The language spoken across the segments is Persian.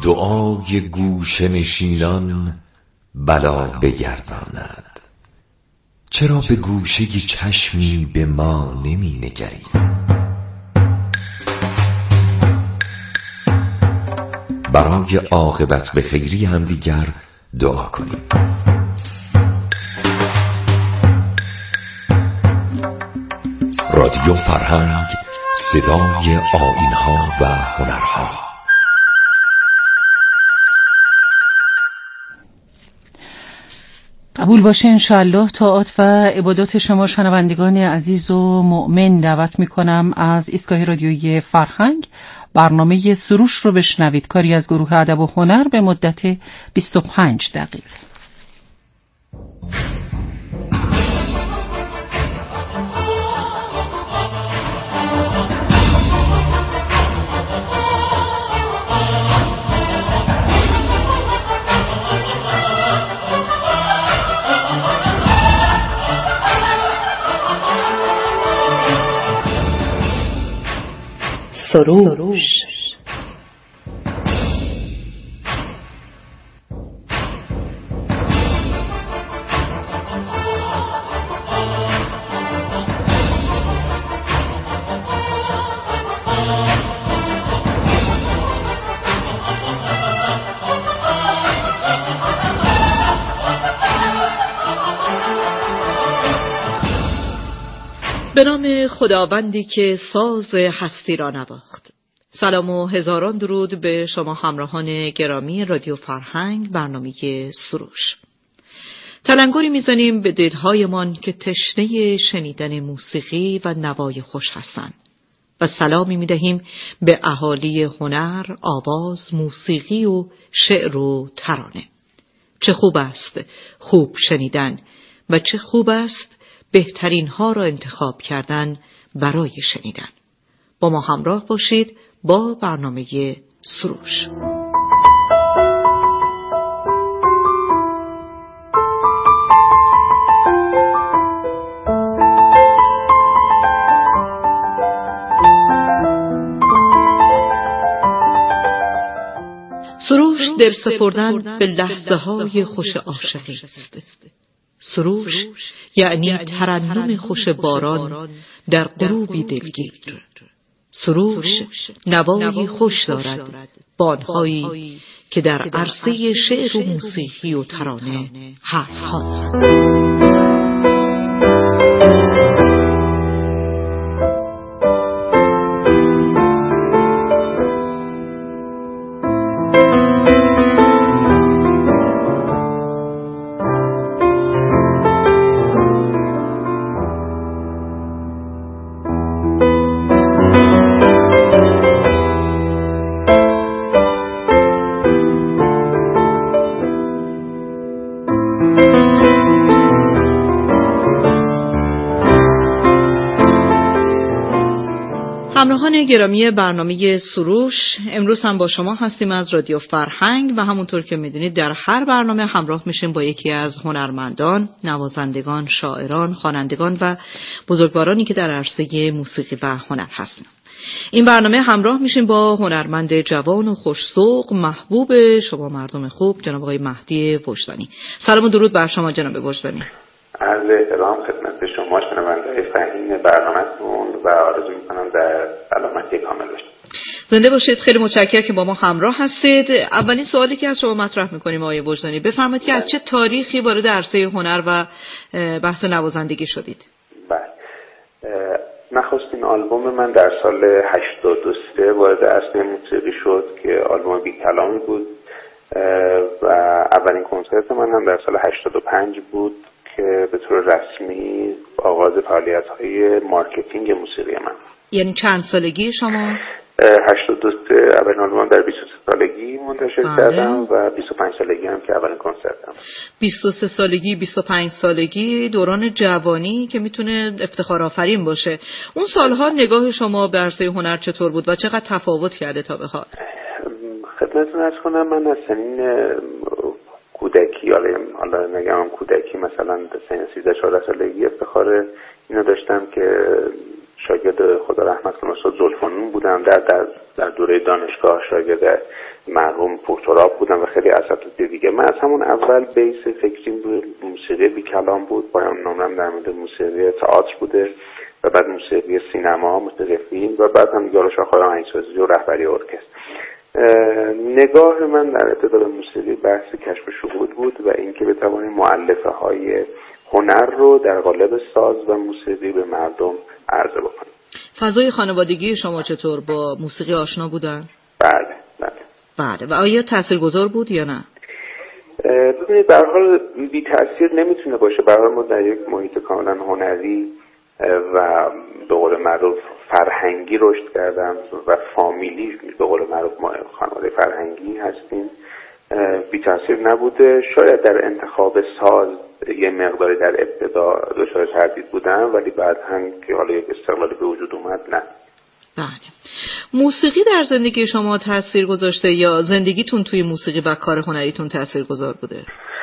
دعای گوشه نشینان بلا بگرداند. چرا به گوشه چشمی به ما نمی نگری؟ برای عاقبت به خیری همدیگر دعا کنیم. رادیو فرهنگ، صدای آیین‌ها و هنرها. قبول باشه انشاءالله. طاعات و عبادات شما شنوندگان عزیز و مؤمن دعوت میکنم از ایستگاه رادیویی فرهنگ برنامه سروش رو بشنوید، کاری از گروه ادب و هنر به مدت 25 دقیقه. سروش. به نام خداوندی که ساز هستی را نواخت. سلام و هزاران درود به شما همراهان گرامی رادیو فرهنگ، برنامه سروش. تلنگری میزنیم به دلهایمان که تشنه شنیدن موسیقی و نوای خوش هستند و سلامی میدهیم به اهالی هنر، آواز، موسیقی و شعر و ترانه. چه خوب است خوب شنیدن و چه خوب است بهترین ها را انتخاب کردن برای شنیدن. با ما همراه باشید با برنامه سروش. سروش دل سپردن به لحظه های خوش عاشقی است. سروش یعنی ترنم خوش باران در غروبی دلگیر. سروش نوایی خوش دارد، بانهایی که در عرصه شعر و موسیقی و ترانه حرف‌ها دارد. همراهان گرامی برنامه سروش، امروز هم با شما هستیم از رادیو فرهنگ و همونطور که میدونید در هر برنامه همراه میشیم با یکی از هنرمندان، نوازندگان، شاعران، خوانندگان و بزرگوارانی که در عرصه موسیقی و هنر هستن. این برنامه همراه میشیم با هنرمند جوان و خوش‌ذوق، محبوب شما مردم خوب، جناب آقای مهدی وجدانی. سلام و درود بر شما جناب وجدانی. عرض احترام خدمت شما شنونده‌های فهیم برنامه‌تون و آرزو می‌کنم در سلامتی کامل باشید. زنده باشید. خیلی متشکرم که با ما همراه هستید. اولین سوالی که از شما مطرح می‌کنیم آقای وجدانی، بفرمایید که از چه تاریخی وارد عرصه هنر و بحث نوازندگی شدید؟ بله. نخستین آلبوم من در سال 83 وارد عرصه موسیقی شد که آلبوم بی کلامی بود و اولین کنسرت من هم در سال 85 بود که به طور رسمی آغاز فعالیت‌های مارکتینگ موسیقی من. یعنی چند سالگی شما؟ 82 اولین آلبوم در 23 سالگی منتشر کردم و 25 سالگی هم که اولین کنسرتم. 23 سالگی، 25 سالگی دوران جوانی که میتونه افتخار آفرین باشه. اون سالها نگاه شما به عرصه هنر چطور بود و چقدر تفاوت کرده تا به حال؟ خدمتتون عرض کنم من از سنین کودکی، حالا نگم کودکی، مثلا سن 13-14 سالگی افتخار اینو داشتم که شاگرد خدا رحمت کنه استاد زلفانون بودم، در دوره دانشگاه شاگرد مرحوم پورتراب بودم و خیلی اساتید دیگه. من از همون اول بیس فکریم روی موسیقی بی کلام بود، پایان نامرم در مورد موسیقی تئاتر بوده و بعد موسیقی سینما، موسیقی فیلم و بعد هم دیگه شاخه‌های آهنگسازی و رهبری ارکستر. نگاه من در ابتدا به موسیقی بحث کشف شهود بود و اینکه بتوانیم مؤلفه‌های هنر رو در قالب ساز و موسیقی به مردم عرضه بکنیم. فضای خانوادگی شما چطور با موسیقی آشنا بودن؟ بله. و آیا تاثیرگذار بود یا نه؟ ببینید به هر حال بی تاثیر نمیتونه باشه. به هر حال ما در یک محیط کاملا هنری و به قول معروف فرهنگی رشد کردم و فامیلی به قول معروف ما خانواده فرهنگی هستیم. بی تاثیر نبوده. شاید در انتخاب ساز یه مقداری در ابتدا دچار تردید بودم، ولی بعد هم که حالا یک استقلالی به وجود اومد نه. بله. موسیقی در زندگی شما تأثیر گذاشته یا زندگیتون توی موسیقی و کار هنریتون تأثیر گذار بوده؟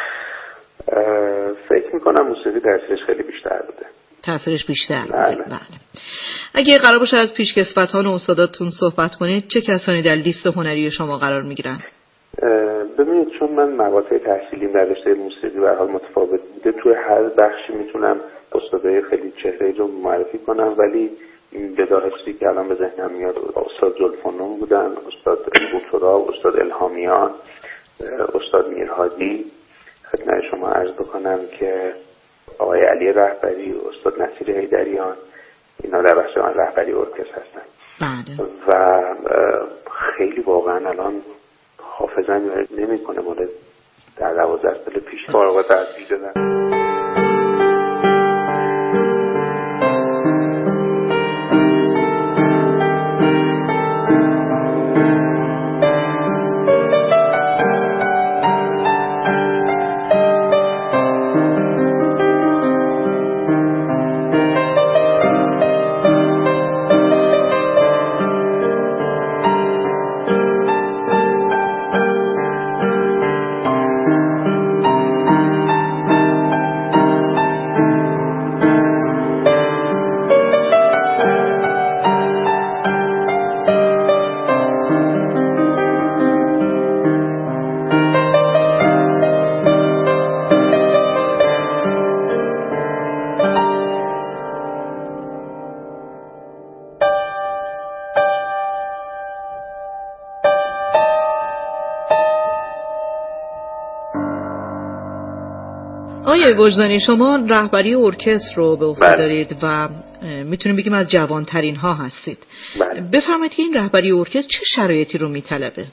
فکر میکنم موسیقی تأثیرش خیلی بیشتر بوده. تأثیرش بیشتر بوده. بله. اگه قرار باشه از پیشکسوتان و استاداتون صحبت کنید، چه کسانی در لیست هنری شما قرار میگیرن؟ ببینید چون من مقاطع تحصیلیم در رشته موسیقی به هر حال متفاوت بوده، توی هر بخشی میتونم استادای خیلی چهره‌ای رو معرفی کنم، ولی به داخلی که الان به ذهنم میاد استاد زلفانون بودن، استاد بوتورا، استاد الهامیان، استاد میرهادی. خدمت شما عرض بکنم که آقای علی رهبری، استاد نصیر حیدریان، اینا در بخش رهبری ارکستر هستن. بله. و خیلی واقعا الان حافظم نمی‌کنه مورد در 12 سال پیش فارغ التحصیل شدن. آقای وجدانی، شما رهبری ارکستر رو به عهده دارید و میتونیم بگیم از جوانترین ها هستید. بفرمایید که این رهبری ارکستر چه شرایطی رو میطلبه؟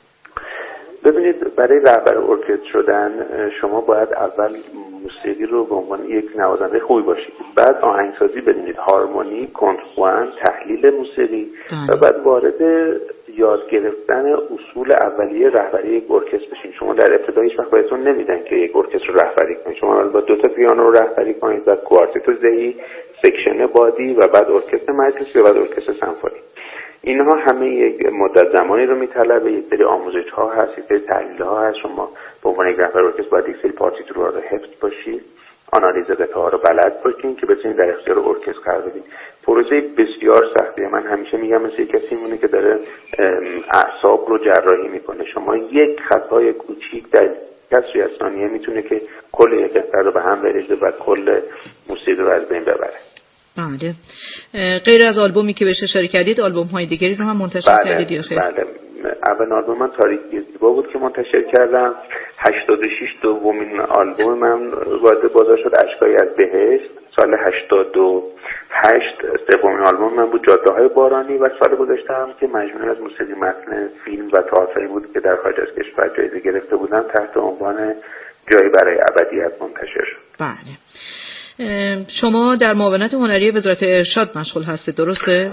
ببینید برای رهبر ارکستر شدن شما باید اول موسیقی رو به عنوان یک نوازنده خوبی باشید، بعد آهنگسازی بدونید، هارمونی، کنتربوان، تحلیل موسیقی و بعد وارد یاد گرفتن اصول اولیه رهبری یک ارکستر بشین. شما در ابتدا هیچ وقت بهتون نمیدن که یک ارکستر رو رهبری کنید. شما با 2 تا پیانو رو رهبری کنید، بعد کوارتت زهی، سکشن بادی و بعد ارکستر مجلسی و بعد ارکستر سمفونی. اینها همه یک مدت زمانی رو میطلبه، یک سری آموزش ها هست، یک سری تحلیل ها هست. شما به عنوان یک رهبر ارکستر باید یک سری پارتیتورها رو حفظ باشید، آنالیز قطعه ها رو بلد باشید که بتونید در اختیار ارکستر قرار بدید. پروژه بسیار سختیه. من همیشه میگم مثل کسی میمونه که داره اعصاب رو جراحی میکنه. شما یک خطای کوچیک در کسری از ثانیه میتونه که کل یک قطعه رو به هم بریزه و کل موسیقی رو از بین ببره. بله. غیر از آلبومی که بهش اشاره کردید، آلبوم های دیگری رو هم منتشر کردید یا خیر؟ بله. اول آلبوم من تاریکی زیبا بود که منتشر کردم. 86 دومین آلبوم من وارد بازار شد، اشکایی از بهشت. سال 88 سومین آلبوم من بود، جاده های بارانی. و سال گذشته هم که مجموعه از موسیقی متن فیلم و تئاتری بود که در خارج از کشور جایزه گرفته بودم، تحت عنوان جایی برای ابدیت منتشر شد. بله. شما در معاونت هنری وزارت ارشاد مشغول هستید، درسته؟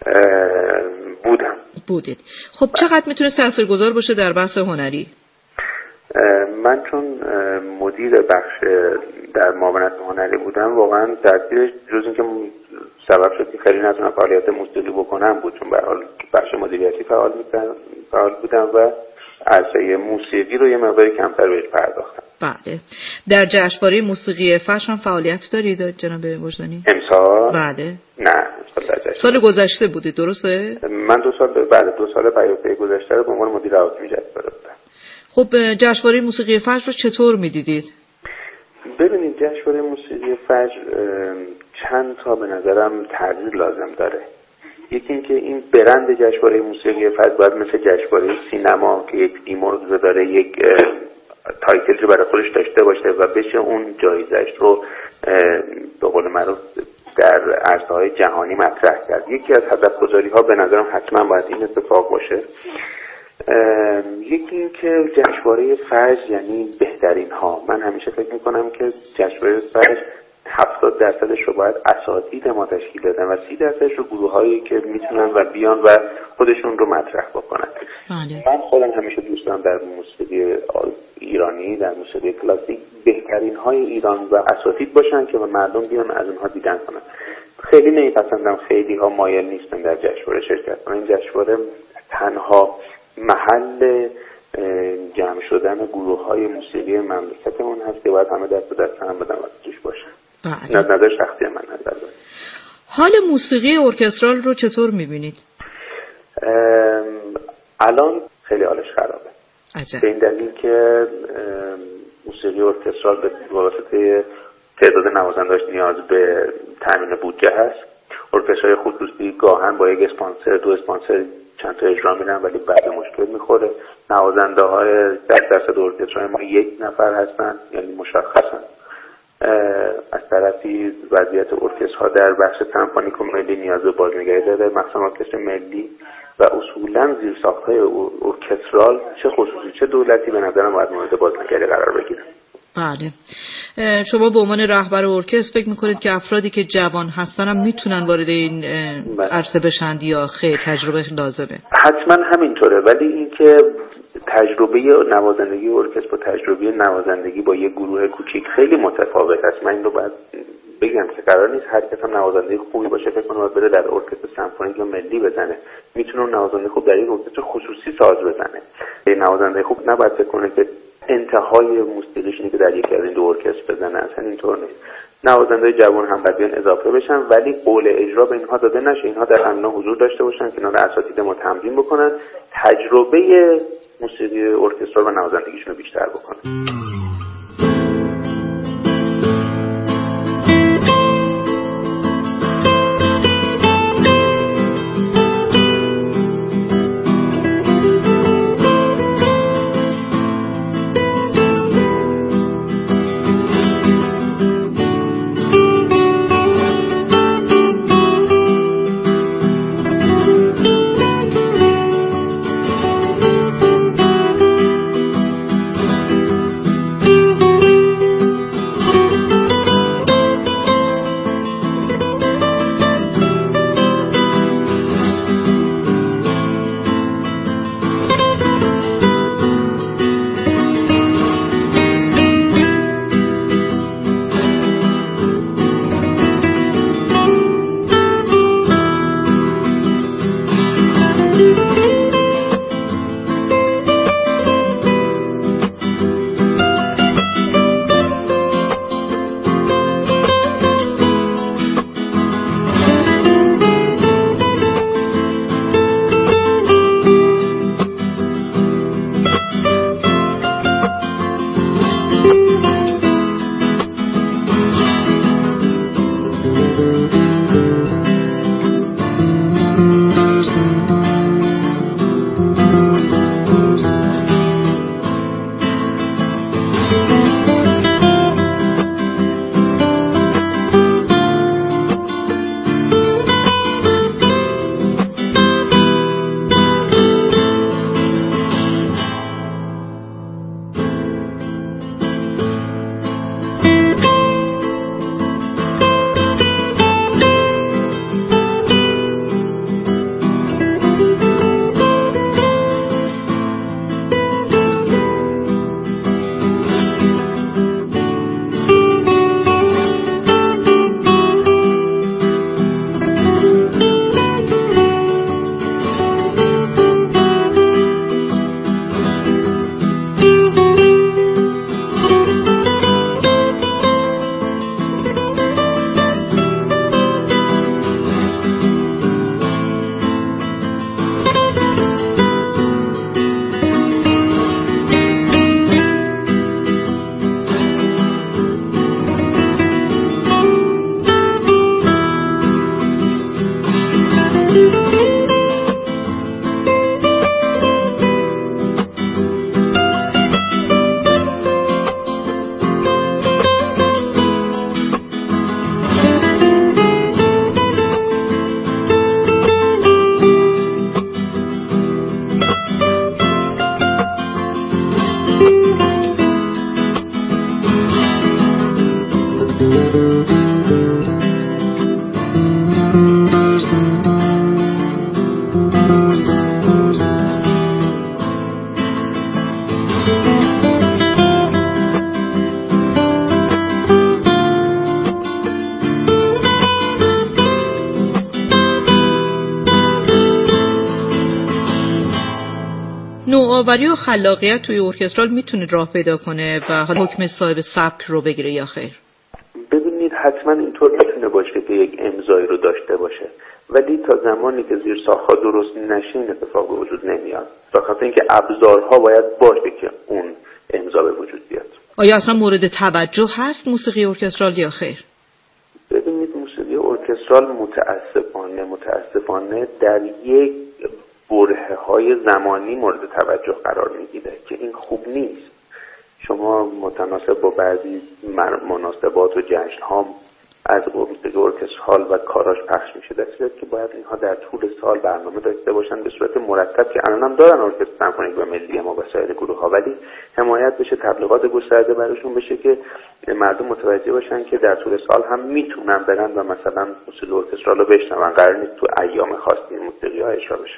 بودید. خب چقدر میتونست تاثیرگذار باشه در بحث هنری؟ من چون مدیر بخش در معاونت هنری بودم، واقعا تاثیرش جز اینکه سبب شد که خیلی نتونم فعالیت موسیقی بکنم بود، چون به هر حال بخش مدیریتی فعال بودم و عرصه موسیقی رو یه مقداری کمتر بهش پرداختم. بله. در جشنواره موسیقی فجر هم فعالیت دارید جناب وجدانی؟ امسال؟ بله. نه. سال گذشته بودی درسته؟ من 2 سال بعد 2 سال پیاپی گذشته رو به عنوان مدیر حاکم جشنواره بودم. خب جشنواره موسیقی فجر رو چطور می‌دیدید؟ ببینید جشنواره موسیقی فجر چند تا به نظرم تغییر لازم داره. یکی اینکه این برند جشنواره موسیقی فجر باید مثل جشنواره سینما که یک دیمورز داره، یک تایتل رو برای خودش داشته باشه و بشه اون جایزش رو به قول معروف در عرصه‌های جهانی مطرح کرد. یکی از هدف‌گذاری‌ها به نظرم حتما باید این اتفاق باشه. یکی این که جشنواره فجر یعنی بهترین ها. من همیشه فکر میکنم که جشنواره فجر 70% رو باید اساتید ما تشکیل بدن و 30% رو گروه‌هایی که میتونن و بیان و خودشون رو مطرح بکنن. من خودم همیشه دوست دارم در موسیقی ایرانی، در موسیقی کلاسیک بهترین های ایران و اساتید باشن که مردم بیان از اونها دیدن کنن. خیلی نمیپسندم خیلی ها مایل نیستن در جشنواره شرکت کنن. این جشنواره تنها محل جمع شدن گروه‌های موسیقی مملکتمون هست که باید همه دست به دست هم بدن و توش باشن. بله. نظر شخصی من نظر دارم. حال موسیقی ارکسترال رو چطور می‌بینید؟ الان خیلی حالش خرابه. عجب. به این دلیل که موسیقی ارکسترال به واسطه تعداد نوازنده‌اش نیاز به تامین بودجه هست. ارکسترهای خصوصی گاهن با یک اسپانسر، 2 اسپانسر چند تا اجرا میرن ولی بعد مشکل میخوره. نوازنده‌های 10% ارکسترهای ما 1 نفر هستن، یعنی مشخصن. از طرفی وضعیت ارکسترها در بخش سمفونیک و ملی نیاز به بازنگری داره، مخصوصا ارکستر ملی و اصولا زیرساخت‌های ارکسترال چه خصوصی چه دولتی به نظرم باید مورد بازنگری قرار بگیرن. بله. شما به عنوان رهبر ارکستر فکر میکنید که افرادی که جوان هستن هم میتونن وارد این عرصه بشن یا خیلی تجربه لازمه؟ حتما همینطوره، ولی اینکه تجربه نوازندگی ارکستر با تجربه نوازندگی با یک گروه کوچیک خیلی متفاوت است. من این رو باید بگم که قرار نیست هر کس هم نوازنده خوبی باشه فکر کنه بره در ارکستر سمفونیک یا ملی بزنه. میتونه نوازنده خوب در یک ارکستر خصوصی ساز بزنه. نوازنده خوب نباید فکر کنه که انتهای موسیقیش اینه که در یکی از این 2 ارکستر بزنه. اصلا اینطور نیست. نوازنده جوان هم باید بیان اضافه بشن ولی قول اجرا به اینها داده نشه. اینها در همنا حضور داشته باشن، کنار اساتید ما تمرین بکنن، تجربه موسیقی ارکسترال و نوازندگیشون رو بیشتر بکنن. نوآوری و خلاقیت توی ارکسترال میتونه راه پیدا کنه و حالا حکم صاحب سبک رو بگیره یا خیر؟ ببینید حتما اینطور میتونه باشه که یک امضایی رو داشته باشه، ولی تا زمانی که زیر ساخت‌ها درست نشه این اتفاق به وجود نمیاد. به خاطر اینکه ابزارها باید باشه که اون امضا به وجود بیاد. آیا اصلا مورد توجه هست موسیقی ارکسترال یا خیر؟ ببینید موسیقی ارکسترال متاسفانه در یک برهه‌های زمانی مورد توجه قرار میگیره که این خوب نیست. شما متناسب با بعضی مناسبات و جشن‌ها از موسیقی ارکسترال و کاراش پخش میشه، در صورتی که باید اینها در طول سال برنامه داشته باشن به صورت مرتب، که الان هم دارن ارکستر سمفونیک و ملی ما و سایر گروه‌ها، ولی حمایت بشه، تبلیغات گسترده براشون بشه که مردم متوجه باشن که در طول سال هم میتونن برن و مثلا موسیقی ارکسترال رو بشنون، قرار نیست تو ایام خاصی موسیقی‌ها اجرا بشه.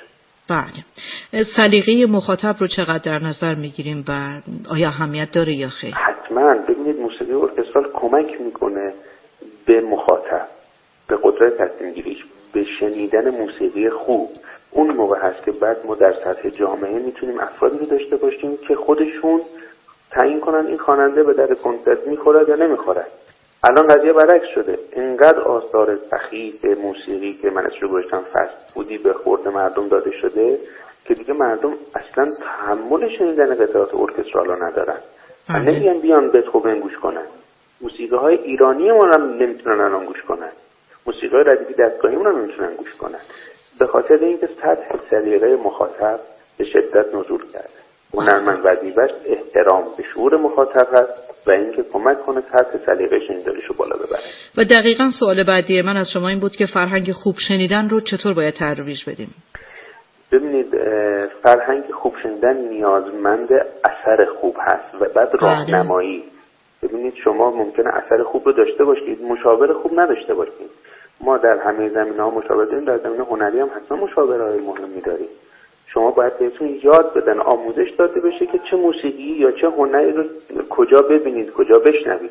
بله. سلیقه مخاطب رو چقدر در نظر میگیریم و آیا اهمیت داره یا خیر؟ حتما. ببینید موسیقی ارکسترال کمک میکنه به مخاطب، به قدرت تصمیم گیریش، به شنیدن موسیقی خوب. اون موقع هست که بعد ما در سطح جامعه میتونیم افرادی رو داشته باشیم که خودشون تعیین کنن این خواننده به در کنسرت میخوره یا نمیخوره. الان قضیه برعکس شده. اینقدر آثار سخیف موسیقی که من اسمش گذاشتم فست فودی به خورد مردم داده شده که دیگه مردم اصلا تحمل شنیدن قطعات ارکسترال رو ندارن. نمیگن بیان بتهوون گوش کنن. موسیقی های ایرانی ما هم نمیتونن الان گوش کنن. موسیقی های ردیفی دستگاهی ما هم نمیتونن گوش کنن. به خاطر اینکه سطح سلیقه مخاطب به شدت نزول کرده. هنرمند وظیفه‌اش احترام به شعور مخاطب هست و اینکه کمک کنه سطح سلیقه شنیداریش رو بالا ببره. و دقیقاً سوال بعدی من از شما این بود که فرهنگ خوب شنیدن رو چطور باید ترویج بدیم؟ ببینید فرهنگ خوب شنیدن نیازمند اثر خوب هست و بعد راهنمایی. ببینید شما ممکنه اثر خوب رو داشته باشید، مشاور خوب نداشته باشید. ما در همه زمینه‌ها مشاور داریم، در زمینه هنری هم حتما مشاورهای مهمی داریم. شما باید بهتون یاد بدن، آموزش داده بشه که چه موسیقی یا چه هنری رو کجا ببینید، کجا بشنوید.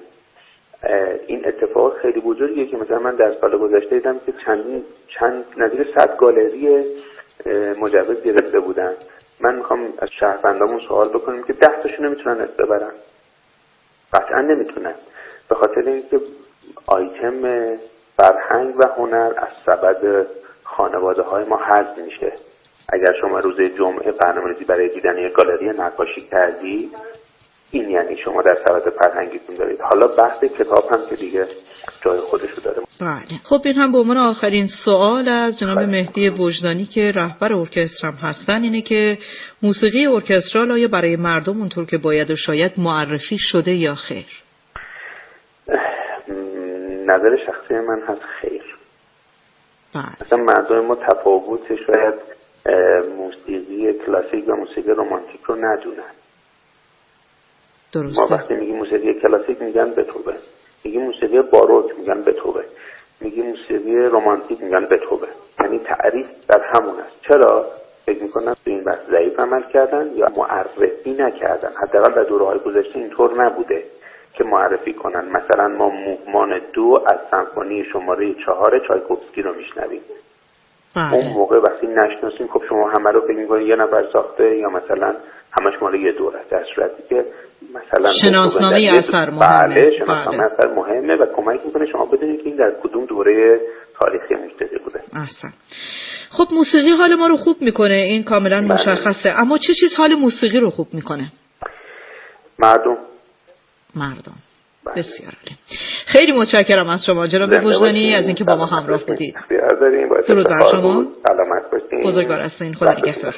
این اتفاق خیلی بزرگیه که مثلا من در سال گذشته دیدم که چند نزدیک 100 گالری مجوز گرفته بودن. من میخوام از شهروندامون سوال بکنم که 10 تاشون نمیتونن اسم ببرن. قطعا نمیتونن، به خاطر اینکه آیتم فرهنگ و هنر از سبد خانواده های ما حذف میشه. اگر شما روز جمعه برنامه‌ریزی برای دیدن یک گالری نقاشی کردی، این یعنی شما در سبد فرهنگیتون دارید. حالا بحث کتاب هم که دیگه جای خودشو داره. بله. خب این هم به عنوان آخرین سوال از جناب مهدی وجدانی که رهبر ارکستر هم هستن اینه که موسیقی ارکسترال آیا برای مردم اونطور که باید و شاید معرفی شده یا خیر؟ نظر شخصی من هست خیر. مثلا مردم ما تفاوت شاید موسیقی کلاسیک و موسیقی رمانتیک رو ندونن. درسته. ما وقتی میگیم موسیقی کلاسیک میگن بتهوون، میگیم موسیقی باروک میگن بتهوون، میگیم موسیقی رمانتیک میگن بتهوون. یعنی تعریف در همون است. چرا؟ فکر میکنن تو این بحث ضعیف عمل کردن یا معرفی نکردن. حداقل در دوره‌های گذشته اینطور نبوده که معرفی کنن. مثلا ما مومان 2 از سمفونی شماره 4 چایکوفسکی رو میشنویم. اون موقع وقتی نشناسیم خب شما همه رو فکر می‌کنید یه نفر ساخته یا مثلا همش مال یه دوره، در صورتی که مثلا شناسنامه اثر مهمه. بله، شناسنامه اثر مهمه و کمک می‌کنه شما بدونید که این در کدوم دوره تاریخی موسیقی بوده. احسن. خب موسیقی حال ما رو خوب می‌کنه، این کاملا مشخصه، اما چه چیز حال موسیقی رو خوب می‌کنه؟ مردم. بسیار عالی. خیلی متشکرم از شما جناب وجدانی از اینکه با ما همراه بودید. درود بر شما. سلامت باشید. بزرگوار هستین. خدا نگهدار.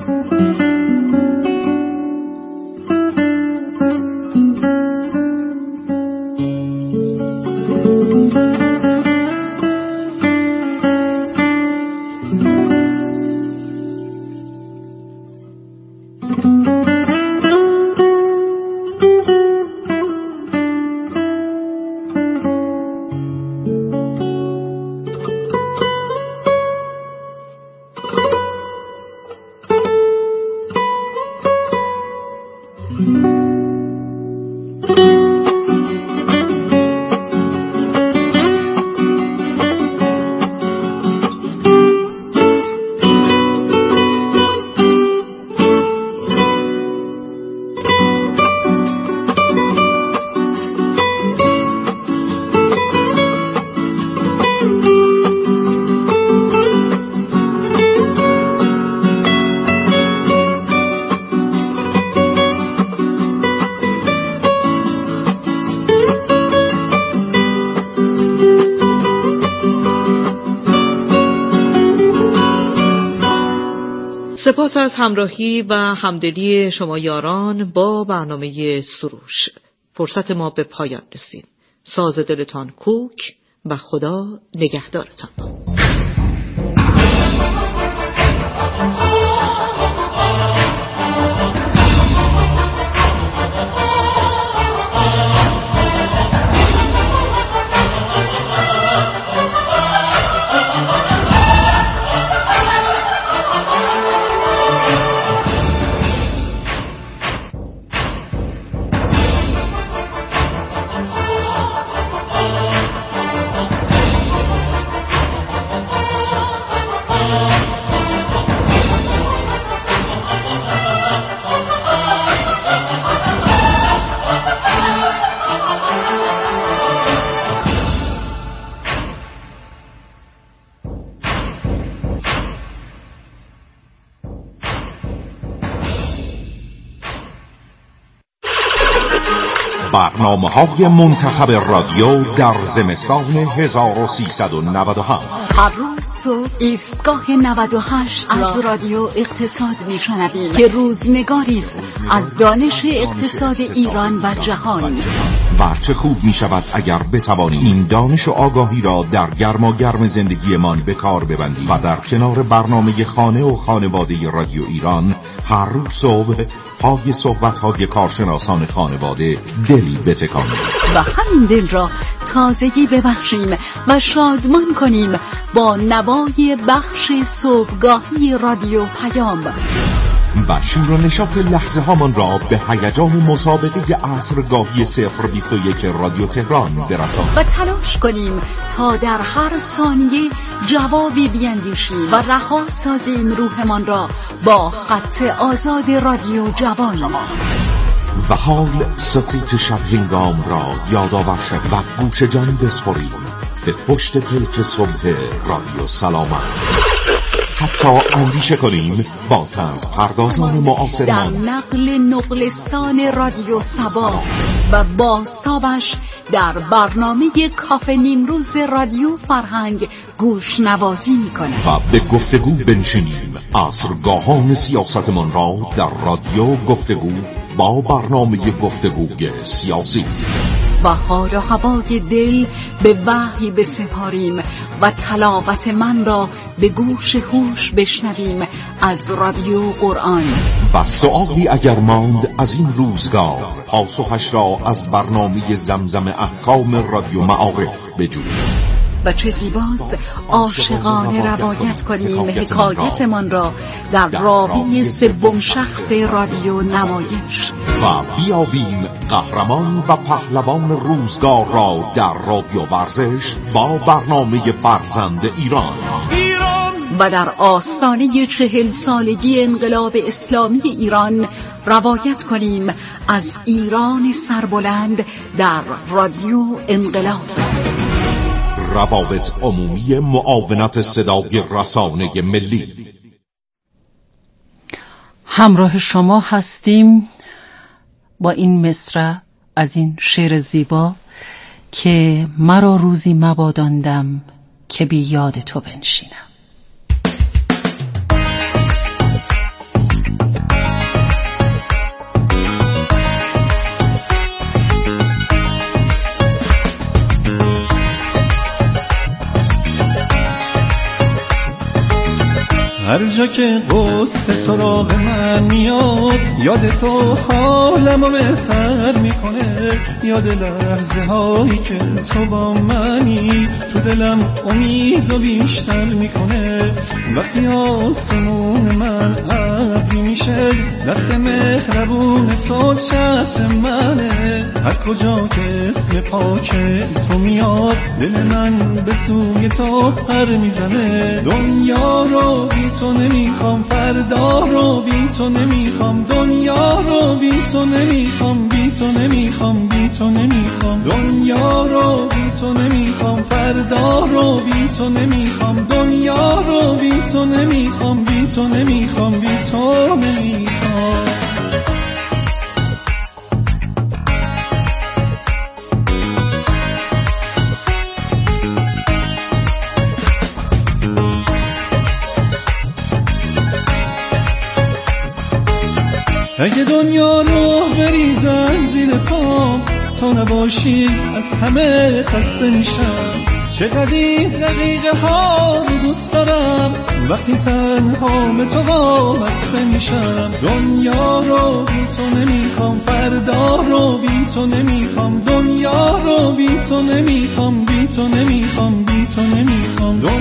سپاس از همراهی و همدلی شما یاران با برنامه سروش. فرصت ما به پایان رسید. ساز دلتان کوک و خدا نگهدارتان باد. برنامه‌های منتخب رادیو در زمستان 1397. هر روز صبح ایستگاه 98 از رادیو اقتصاد میشنویم که روزنگاری است از دانش اقتصاد ایران و جهان. و چه خوب می شود اگر بتوانیم این دانش و آگاهی را در گرماگرم زندگیمان به کار ببندیم و در کنار برنامه خانه و خانواده رادیو ایران هر روز صبح پای صحبت‌های کارشناسان خانواده دلی بتکانیم و همین دل را تازگی ببخشیم و شادمان کنیم با نوای بخش صبحگاهی رادیو پیام و شور و نشاط لحظه هامان را به هیجان مسابقه عصرگاهی 021 رادیو تهران برسانیم و تلاش کنیم تا در هر ثانیه جوابی بیندیشیم و رها سازیم روحمان را با خط آزاد رادیو جوان و حال سکوت شب هنگام را یادآور شویم و گوش جان بسپاریم به پشت پلک صبح رادیو سلامت. حتی اندیشه کنیم با طنز پردازان معاصرمان در نقل نقلستان رادیو سبا و بازتابش در برنامه کافه نیمروز رادیو فرهنگ گوش نوازی میکنه و به گفتگو بنشینیم عصرگاهان سیاستمان را در رادیو گفتگو با برنامه گفتگوی سیاسی و حال و هوای دل به وحی بسپاریم و تلاوت من را به گوش هوش بشنویم از رادیو قرآن و سؤالی اگر ماند از این روزگار پاسخش را از برنامه زمزم احکام رادیو معارف بجوییم و چه زیباست عاشقانه روایت کنیم حکایتمان را در راوی سوم شخص رادیو نمایش و بیابیم قهرمان و پهلوان روزگار را در رادیو ورزش با برنامه فرزند ایران و در آستانه 40 سالگی انقلاب اسلامی ایران روایت کنیم از ایران سربلند در رادیو انقلاب. روابط عمومی معاونت صدای رسانه ملی. همراه شما هستیم با این مصرع از این شعر زیبا که مرا روزی مباداندم که بی یاد تو بنشینم. هر جا که قصه سراغ من میاد یاد تو حالمو بهتر میکنه، یاد لحظه هایی که تو با منی تو دلم امید و بیشتر میکنه. وقتی آسمون من ابری میشه دست مهربون تو چتر منه، هر کجا که اسم پاک تو میاد دل من به سوی تو پر میزنه. دنیا رو بی تو نمیخوام، فردا رو بی تو نمیخوام، دنیا رو بی تو نمیخوام، بی تو نمیخوام، بی تو نمیخوام، دنیا رو بی تو نمیخوام، فردا رو بی تو نمیخوام، دنیا رو بی تو نمیخوام، بی تو نمیخوام، بی تو نمیخوام. اگه دنیا رو بریزن زیر پام تو نباشی از همه خسته میشم. چقدر این دقیقه ها رو دوست دارم وقتی تنها به تو وابسته میشم. دنیا رو بی تو نمیخوام، فردا رو بی تو نمیخوام، دنیا رو بی تو نمیخوام، بی تو نمیخوام، بی تو نمیخوام.